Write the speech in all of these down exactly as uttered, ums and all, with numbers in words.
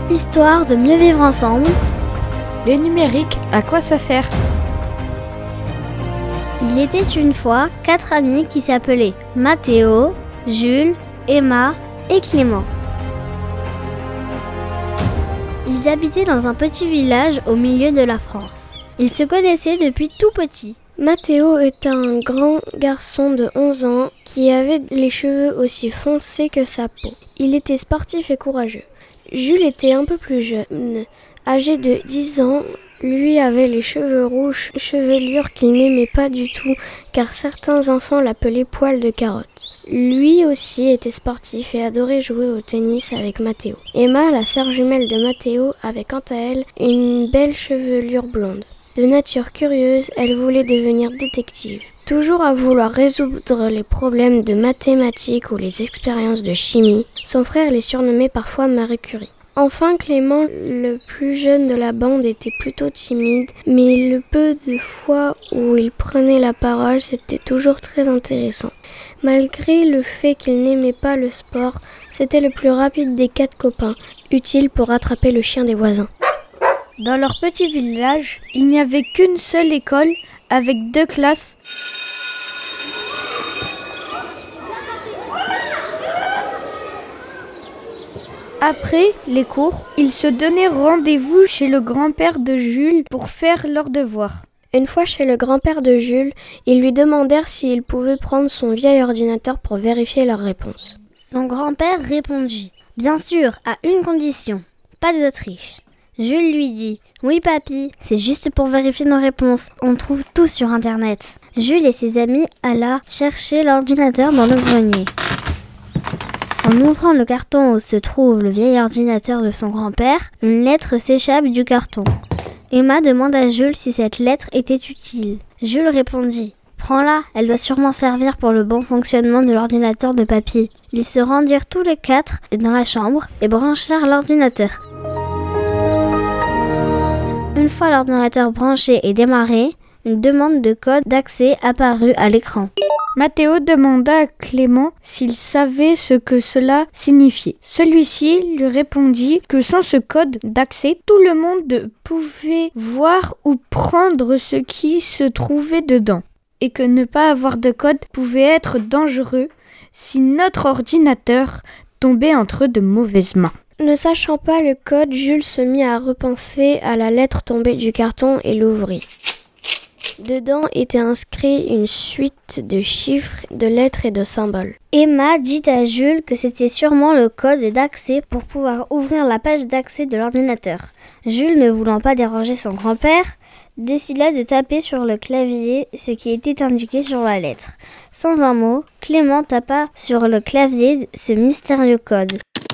Histoire de mieux vivre ensemble. Le numérique, à quoi ça sert ? Il était une fois quatre amis qui s'appelaient Mathéo, Jules, Emma et Clément. Ils habitaient dans un petit village au milieu de la France. Ils se connaissaient depuis tout petit. Mathéo était un grand garçon de onze ans qui avait les cheveux aussi foncés que sa peau. Il était sportif et courageux. Jules était un peu plus jeune, âgé de dix ans. Lui avait les cheveux rouges, chevelure qu'il n'aimait pas du tout car certains enfants l'appelaient poil de carotte. Lui aussi était sportif et adorait jouer au tennis avec Mathéo. Emma, la sœur jumelle de Mathéo, avait quant à elle une belle chevelure blonde. De nature curieuse, elle voulait devenir détective. Toujours à vouloir résoudre les problèmes de mathématiques ou les expériences de chimie, son frère les surnommait parfois Marie Curie. Enfin, Clément, le plus jeune de la bande, était plutôt timide, mais le peu de fois où il prenait la parole, c'était toujours très intéressant. Malgré le fait qu'il n'aimait pas le sport, c'était le plus rapide des quatre copains, utile pour rattraper le chien des voisins. Dans leur petit village, il n'y avait qu'une seule école avec deux classes. Après les cours, ils se donnaient rendez-vous chez le grand-père de Jules pour faire leurs devoirs. Une fois chez le grand-père de Jules, ils lui demandèrent s'il pouvait prendre son vieil ordinateur pour vérifier leurs réponses. Son grand-père répondit « Bien sûr, à une condition, pas de triche ». Jules lui dit « Oui papy, c'est juste pour vérifier nos réponses, on trouve tout sur internet ». Jules et ses amis alla chercher l'ordinateur dans le grenier. En ouvrant le carton où se trouve le vieil ordinateur de son grand-père, une lettre s'échappe du carton. Emma demande à Jules si cette lettre était utile. Jules répondit « Prends-la, elle doit sûrement servir pour le bon fonctionnement de l'ordinateur de papy ». Ils se rendirent tous les quatre dans la chambre et branchèrent l'ordinateur. Une fois l'ordinateur branché et démarré, une demande de code d'accès apparut à l'écran. Mathéo demanda à Clément s'il savait ce que cela signifiait. Celui-ci lui répondit que sans ce code d'accès, tout le monde pouvait voir ou prendre ce qui se trouvait dedans, et que ne pas avoir de code pouvait être dangereux si notre ordinateur tombait entre de mauvaises mains. Ne sachant pas le code, Jules se mit à repenser à la lettre tombée du carton et l'ouvrit. Dedans était inscrit une suite de chiffres, de lettres et de symboles. Emma dit à Jules que c'était sûrement le code d'accès pour pouvoir ouvrir la page d'accès de l'ordinateur. Jules, ne voulant pas déranger son grand-père, décida de taper sur le clavier ce qui était indiqué sur la lettre. Sans un mot, Clément tapa sur le clavier ce mystérieux code.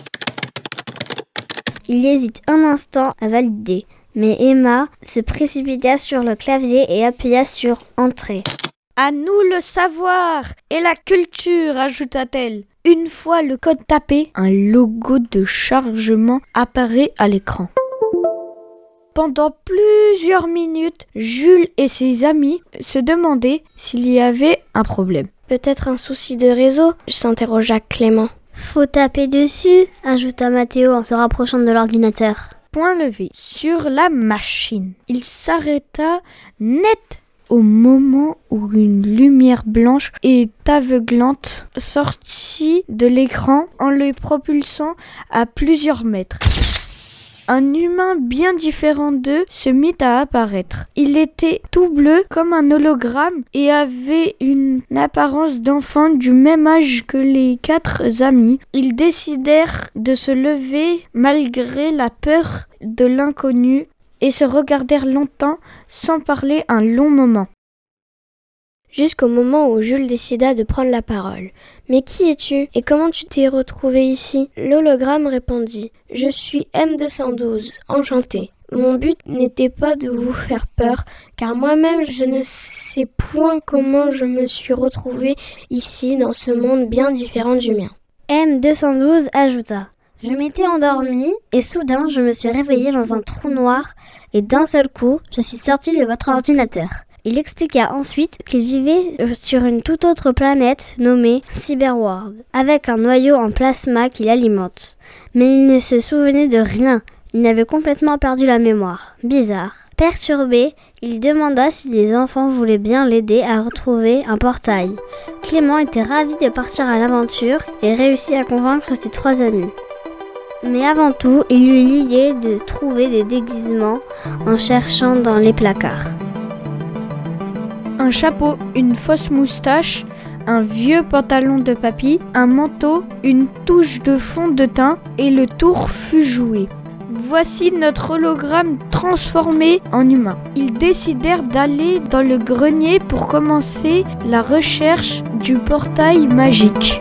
Il hésite un instant à valider. Mais Emma se précipita sur le clavier et appuya sur « Entrée ». « À nous le savoir et la culture », ajouta-t-elle. Une fois le code tapé, un logo de chargement apparaît à l'écran. Pendant plusieurs minutes, Jules et ses amis se demandaient s'il y avait un problème. « Peut-être un souci de réseau ?» s'interrogea Clément. « Faut taper dessus » ajouta Mathéo en se rapprochant de l'ordinateur. Point levé sur la machine. Il s'arrêta net au moment où une lumière blanche et aveuglante sortit de l'écran en le propulsant à plusieurs mètres. Un humain bien différent d'eux se mit à apparaître. Il était tout bleu comme un hologramme et avait une apparence d'enfant du même âge que les quatre amis. Ils décidèrent de se lever malgré la peur de l'inconnu et se regardèrent longtemps sans parler un long moment. Jusqu'au moment où Jules décida de prendre la parole. « Mais qui es-tu et comment tu t'es retrouvé ici ?» L'hologramme répondit « Je suis M deux cent douze, enchanté. Mon but n'était pas de vous faire peur, car moi-même je ne sais point comment je me suis retrouvé ici dans ce monde bien différent du mien. » M deux cent douze ajouta « Je m'étais endormi et soudain je me suis réveillé dans un trou noir et d'un seul coup je suis sorti de votre ordinateur. » Il expliqua ensuite qu'il vivait sur une toute autre planète nommée Cyberworld, avec un noyau en plasma qui l'alimente. Mais il ne se souvenait de rien, Il avait complètement perdu la mémoire. Bizarre. Perturbé, il demanda si les enfants voulaient bien l'aider à retrouver un portail. Clément était ravi de partir à l'aventure et réussit à convaincre ses trois amis. Mais avant tout, il eut l'idée de trouver des déguisements en cherchant dans les placards. Un chapeau, une fausse moustache, un vieux pantalon de papy, un manteau, une touche de fond de teint et le tour fut joué. Voici notre hologramme transformé en humain. Ils décidèrent d'aller dans le grenier pour commencer la recherche du portail magique.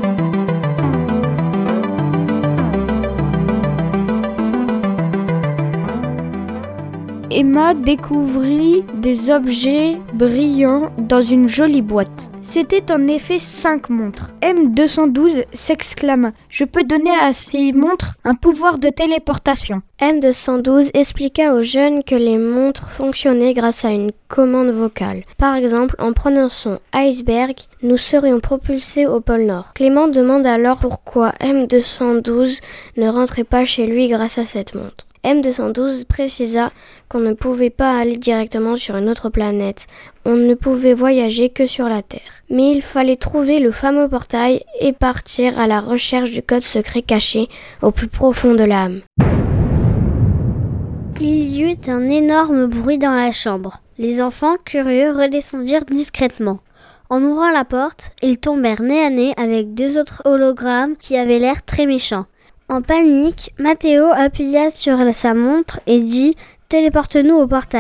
Emma découvrit des objets brillants dans une jolie boîte. C'était en effet cinq montres. M deux cent douze s'exclama « Je peux donner à ces montres un pouvoir de téléportation ». M deux cent douze expliqua aux jeunes que les montres fonctionnaient grâce à une commande vocale. Par exemple, en prononçant « iceberg », nous serions propulsés au pôle Nord. Clément demande alors pourquoi M deux cent douze ne rentrait pas chez lui grâce à cette montre. M deux cent douze précisa qu'on ne pouvait pas aller directement sur une autre planète, on ne pouvait voyager que sur la Terre. Mais il fallait trouver le fameux portail et partir à la recherche du code secret caché au plus profond de l'âme. Il y eut un énorme bruit dans la chambre. Les enfants, curieux, redescendirent discrètement. En ouvrant la porte, ils tombèrent nez à nez avec deux autres hologrammes qui avaient l'air très méchants. En panique, Mathéo appuya sur sa montre et dit « Téléporte-nous au portail ».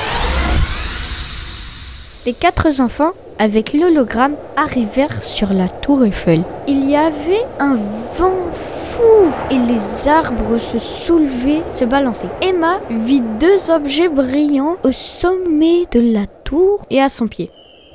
Les quatre enfants, avec l'hologramme, arrivèrent sur la tour Eiffel. Il y avait un vent fou et les arbres se soulevaient, se balançaient. Emma vit deux objets brillants au sommet de la tour et à son pied.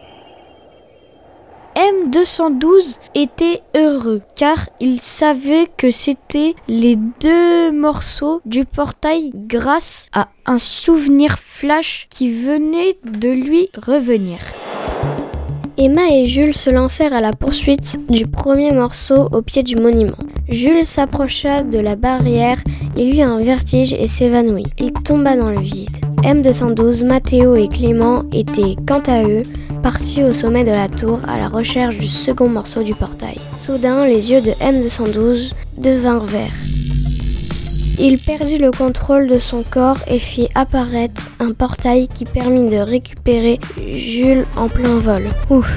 M deux cent douze était heureux car il savait que c'était les deux morceaux du portail grâce à un souvenir flash qui venait de lui revenir. Emma et Jules se lancèrent à la poursuite du premier morceau au pied du monument. Jules s'approcha de la barrière, il eut un vertige et s'évanouit. Il tomba dans le vide. M deux cent douze, Mathéo et Clément étaient, quant à eux, partis au sommet de la tour à la recherche du second morceau du portail. Soudain, les yeux de M deux cent douze devinrent verts. Il perdit le contrôle de son corps et fit apparaître un portail qui permit de récupérer Jules en plein vol. Ouf!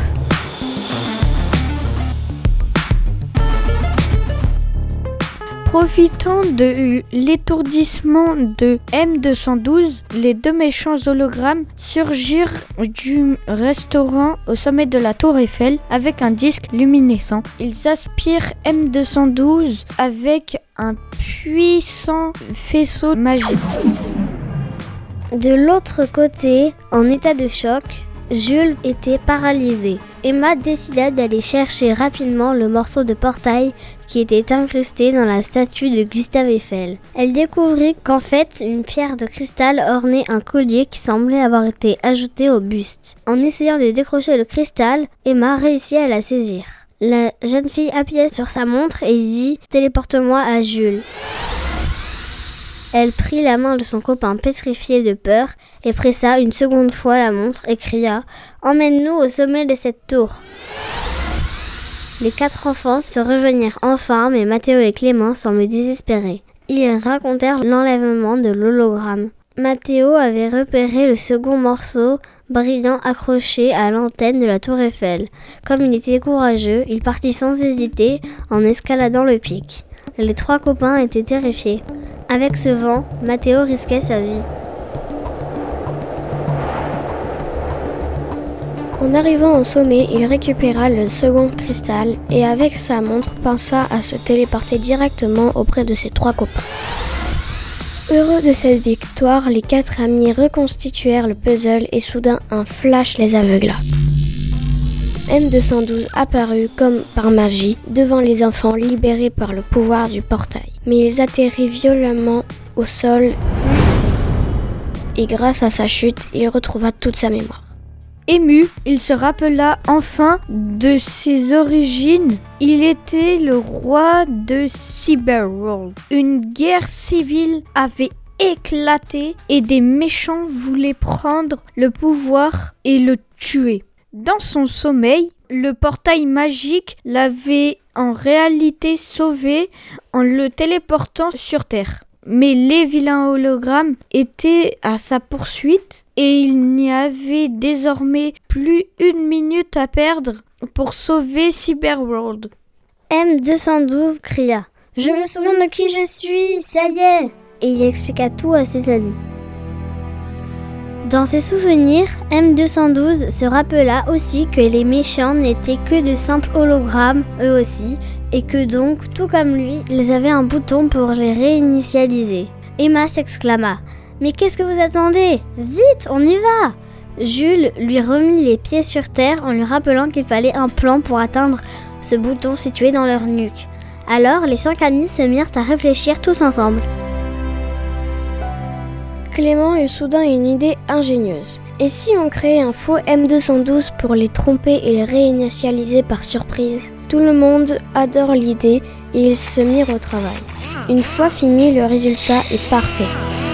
Profitant de l'étourdissement de M deux cent douze, les deux méchants hologrammes surgirent du restaurant au sommet de la tour Eiffel avec un disque luminescent. Ils aspirent M deux cent douze avec un puissant faisceau magique. De l'autre côté, en état de choc, Jules était paralysé. Emma décida d'aller chercher rapidement le morceau de portail qui était incrusté dans la statue de Gustave Eiffel. Elle découvrit qu'en fait, une pierre de cristal ornait un collier qui semblait avoir été ajouté au buste. En essayant de décrocher le cristal, Emma réussit à la saisir. La jeune fille appuyait sur sa montre et dit « Téléporte-moi à Jules ». Elle prit la main de son copain pétrifié de peur et pressa une seconde fois la montre et cria « Emmène-nous au sommet de cette tour !» Les quatre enfants se rejoignirent enfin, mais Mathéo et Clément semblaient désespérés. Ils racontèrent l'enlèvement de l'hologramme. Mathéo avait repéré le second morceau brillant accroché à l'antenne de la tour Eiffel. Comme il était courageux, il partit sans hésiter en escaladant le pic. Les trois copains étaient terrifiés. Avec ce vent, Mathéo risquait sa vie. En arrivant au sommet, il récupéra le second cristal et avec sa montre pensa à se téléporter directement auprès de ses trois copains. Heureux de cette victoire, les quatre amis reconstituèrent le puzzle et soudain un flash les aveugla. M deux cent douze apparut comme par magie devant les enfants libérés par le pouvoir du portail. Mais ils atterrirent violemment au sol et grâce à sa chute, il retrouva toute sa mémoire. Ému, il se rappela enfin de ses origines. Il était le roi de Cyberworld. Une guerre civile avait éclaté et des méchants voulaient prendre le pouvoir et le tuer. Dans son sommeil, le portail magique l'avait en réalité sauvé en le téléportant sur Terre. Mais les vilains hologrammes étaient à sa poursuite et il n'y avait désormais plus une minute à perdre pour sauver Cyberworld. M deux cent douze cria « Je me souviens de qui je suis, ça y est !» Et il expliqua tout à ses amis. Dans ses souvenirs, M deux cent douze se rappela aussi que les méchants n'étaient que de simples hologrammes, eux aussi, et que donc, tout comme lui, ils avaient un bouton pour les réinitialiser. Emma s'exclama « Mais qu'est-ce que vous attendez ? Vite, on y va !» Jules lui remit les pieds sur terre en lui rappelant qu'il fallait un plan pour atteindre ce bouton situé dans leur nuque. Alors, les cinq amis se mirent à réfléchir tous ensemble. Clément eut soudain une idée ingénieuse. Et si on créait un faux M deux cent douze pour les tromper et les réinitialiser par surprise ? Tout le monde adore l'idée et ils se mirent au travail. Une fois fini, le résultat est parfait.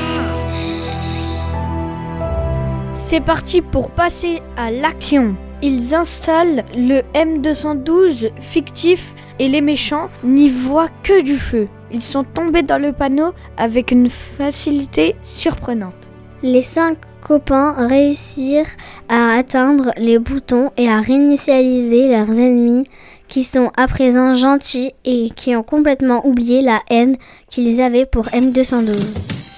C'est parti pour passer à l'action. Ils installent le M deux cent douze fictif et les méchants n'y voient que du feu. Ils sont tombés dans le panneau avec une facilité surprenante. Les cinq copains réussirent à atteindre les boutons et à réinitialiser leurs ennemis qui sont à présent gentils et qui ont complètement oublié la haine qu'ils avaient pour M deux cent douze.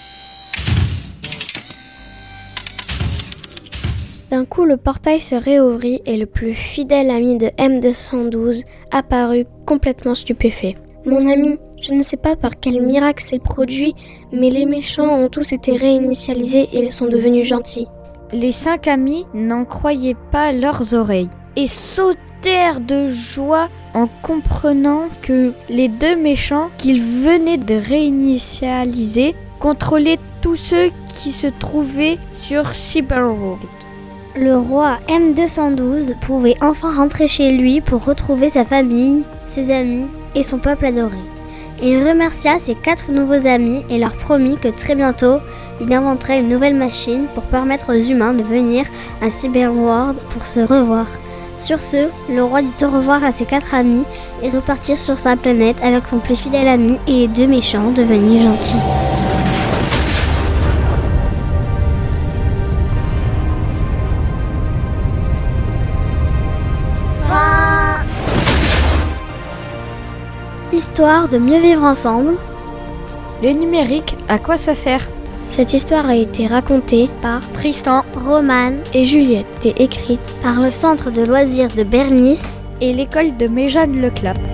D'un coup, le portail se réouvrit et le plus fidèle ami de M deux cent douze apparut complètement stupéfait. « Mon ami, je ne sais pas par quel miracle s'est produit, mais les méchants ont tous été réinitialisés et ils sont devenus gentils. » Les cinq amis n'en croyaient pas leurs oreilles et sautèrent de joie en comprenant que les deux méchants qu'ils venaient de réinitialiser contrôlaient tous ceux qui se trouvaient sur Cyberworld. Le roi M deux cent douze pouvait enfin rentrer chez lui pour retrouver sa famille, ses amis et son peuple adoré. Il remercia ses quatre nouveaux amis et leur promit que très bientôt, il inventerait une nouvelle machine pour permettre aux humains de venir à Cyberworld pour se revoir. Sur ce, le roi dit au revoir à ses quatre amis et repartit sur sa planète avec son plus fidèle ami et les deux méchants devenus gentils. Histoire de mieux vivre ensemble. Le numérique, à quoi ça sert ? Cette histoire a été racontée par Tristan, Romane et Juliette et écrite par le centre de loisirs de Bernice et l'école de Méjeanne Leclap.